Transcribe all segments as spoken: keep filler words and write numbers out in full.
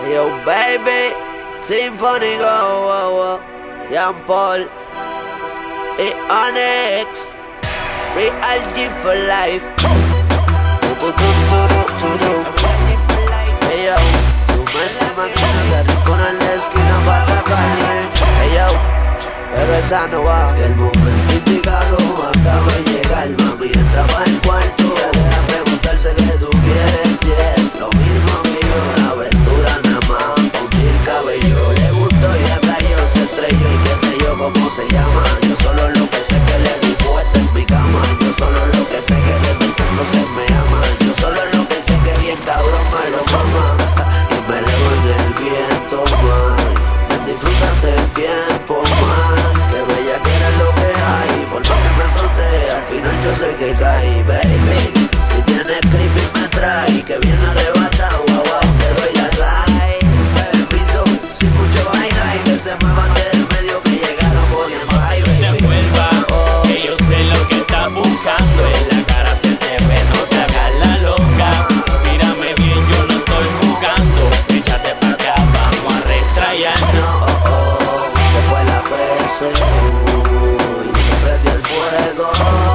Yo, baby, Symphony Go, oh, oh. Jean Paul y Onyx, Real G for life. Hey yo, tu mente máquina se arrincona en la esquina para la calle. Hey yo, pero esa no va. Es que el momento indicado acaba de llegar. Mami entra para el cuarto, ya deja preguntarse qué tú quieres. Si es lo mismo que yo, la aventura nada más, puntir cabello. Le gustó y ya cayó, se estrelló y qué sé yo cómo se llama. Yo solo lo que sé que le di fuerte en mi cama. Yo solo lo que sé que desde ese entonces me ama. Yo solo lo que sé que bien cabrón me lo mama. Y me elevo en el viento, man. Disfrútate el tiempo, man. Que bella que era lo que hay. Por lo que me froté, al final yo sé que caí, baby. Si tienes creepy me trae, que bien arrebatado, wow, wow, te doy la ray. Permiso, sin mucho vaina y que se muevan del medio que llegaron por el baile. Te vuelva, oh, que yo sé lo que estás buscando. En la cara se te ve, no te hagas la loca. Mírame bien, yo no estoy jugando. Échate pa' acá, vamos a restrayarnos. Oh, oh, se fue la perse, uy, se prendió el fuego.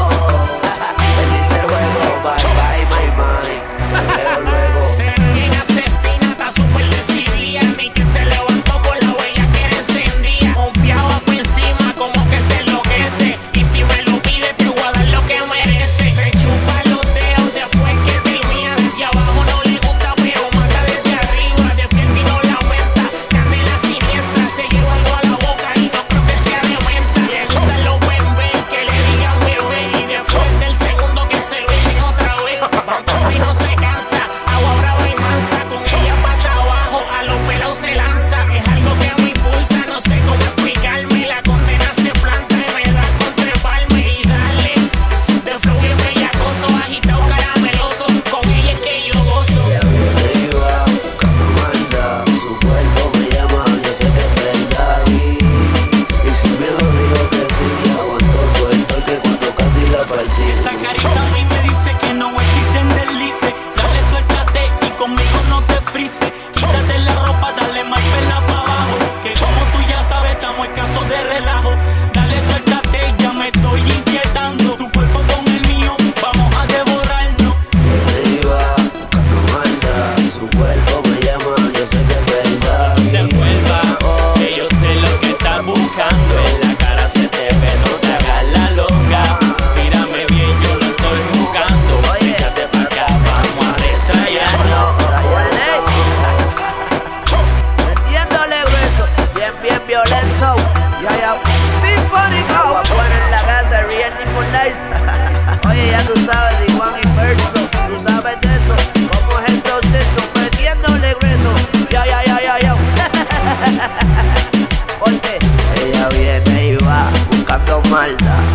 Perdiste el juego, bye bye my mind. Me veo luego. Se viene asesina, está súper decidida. Ni que se levantó por la huella que encendía. Confiaba por encima como que se enloquece. Y si me lo pide te voy a dar lo que merece. Se chupa los dedos después que termina. Y abajo no le gusta pero mata desde arriba. Despierta y no la aumenta. Candela siniestra, se lleva algo a la boca y no creo que sea de menta. Le gustan los bebés que le digan bebé. Y después del segundo que se lo echen otra vez. Papi no se cansa, agua brava y mansa. Con ella pata abajo, a los pelados se lanza. Es algo que me impulsa, no sé cómo explicarme. La condena se planta y me da con treparme y darle. De flow bien bellacoso, agitado carameloso. Con ella es que yo gozo. Ella viene y va buscando maldad. Su cuerpo me llama, yo sé que es verdad. Y, y sin miedo dijo que sí. Aguantó todo el toque cuando casi la partí. Esa carita a mí me dice que no existen deslices. Dale, suéltate y conmigo no te frises. Quítate la ropa, dale más pela pa' abajo. Que como tú ya sabes, estamos escasos de relajo. Dale, suéltate, ya me estoy inquietando. Tu cuerpo con el mío, vamos a devorarnos. Viene y va buscando maldad. Su cuerpo me llama, yo sé que es verdad. Te vuelva, que yo sé lo que estás buscando. En la cara se te ve, no te hagas la loca. Mírame bien, yo no estoy jugando. Oye. Échate pa' acá, vamos a restrayarnos. Metiéndole grueso, bien, bien violento. Ya, ya. Symphony Go. Agua buena en la casa, Real G for life. Oye, ya tú sabes, de Juan Inverso. Tú sabes de eso, cómo es el proceso. Metiéndole grueso. Ya, ya, ya, ya, ya. Porque ella viene y va buscando maldad.